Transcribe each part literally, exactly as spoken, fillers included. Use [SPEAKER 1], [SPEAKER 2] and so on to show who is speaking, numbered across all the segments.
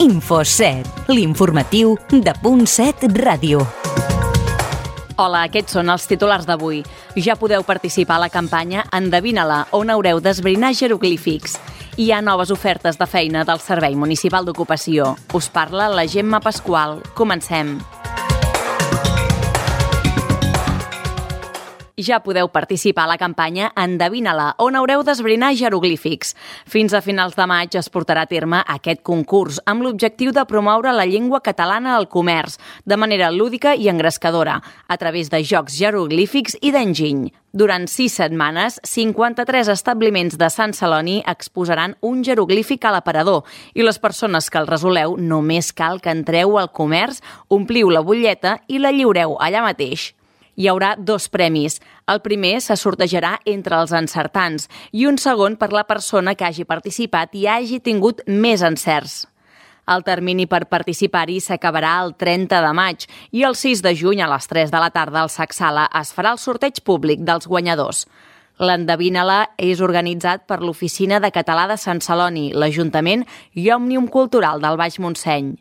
[SPEAKER 1] InfoSet, l'informatiu de Punt set Ràdio.
[SPEAKER 2] Hola, aquests són els titulars d'avui. Ja podeu participar a la campanya Endevina-la, on haureu d'esbrinar jeroglífics. Hi ha noves ofertes de feina del Servei Municipal d'Ocupació. Us parla la Gemma Pasqual. Comencem. Ja podeu participar a la campanya Endevina-la, on haureu d'esbrinar jeroglífics. Fins a finals de maig es portarà a terme aquest concurs amb l'objectiu de promoure la llengua catalana al comerç de manera lúdica i engrescadora, a través de jocs jeroglífics i d'enginy. Durant sis setmanes, cinquanta-tres establiments de Sant Celoni exposaran un jeroglífic a l'aparador i les persones que el resoleu només cal que entreu al comerç, ompliu la butlleta i la lliureu allà mateix. Hi haurà dos premis. El primer se sortejarà entre els encertants i un segon per la persona que hagi participat i hagi tingut més encerts. El termini per participar-hi s'acabarà el trenta de maig i el sis de juny a les tres de la tarda al Sac Sala es farà el sorteig públic dels guanyadors. L'Endevina-la és organitzat per l'Oficina de Català de Sant Celoni, l'Ajuntament i Òmnium Cultural del Baix Montseny.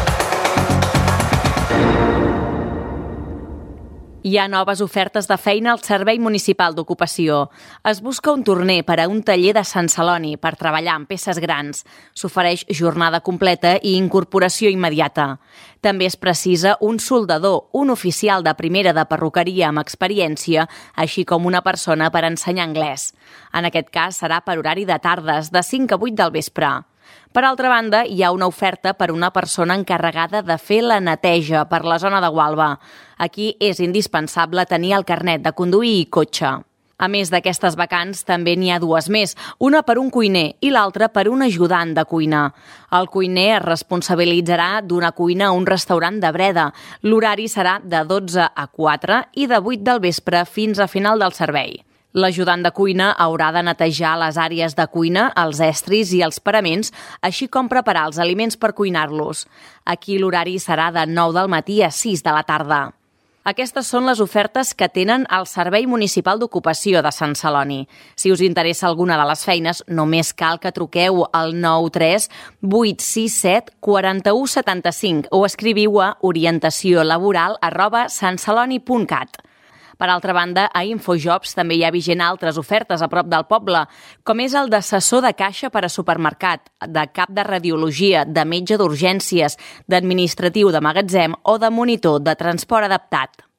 [SPEAKER 2] Hi ha noves ofertes de feina al Servei Municipal d'Ocupació. Es busca un torner per a un taller de Sant Celoni per treballar amb peces grans. S'ofereix jornada completa i incorporació immediata. També es precisa un soldador, un oficial de primera de perruqueria amb experiència, així com una persona per ensenyar anglès. En aquest cas serà per horari de tardes, de cinc a vuit del vespre. Per altra banda, hi ha una oferta per una persona encarregada de fer la neteja per la zona de Gualba. Aquí és indispensable tenir el carnet de conduir i cotxe. A més d'aquestes vacants, també n'hi ha dues més, una per un cuiner i l'altra per un ajudant de cuina. El cuiner es responsabilitzarà d'una cuina a un restaurant de Breda. L'horari serà de dotze a quatre i de vuit del vespre fins a final del servei. L'ajudant de cuina haurà de netejar les àrees de cuina, els estris i els paraments, així com preparar els aliments per cuinar-los. Aquí l'horari serà de nou del matí a sis de la tarda. Aquestes són les ofertes que tenen el Servei Municipal d'Ocupació de Sant Celoni. Si us interessa alguna de les feines, només cal que truqueu al nou tres vuit sis set quatre u set cinc o escriviu a orientació laboral arroba santceloni punt cat. Per altra banda, a InfoJobs també hi ha vigent altres ofertes a prop del poble, com és el d'assessor de caixa per a supermercat, de cap de radiologia, de metge d'urgències, d'administratiu de magatzem o de monitor de transport adaptat.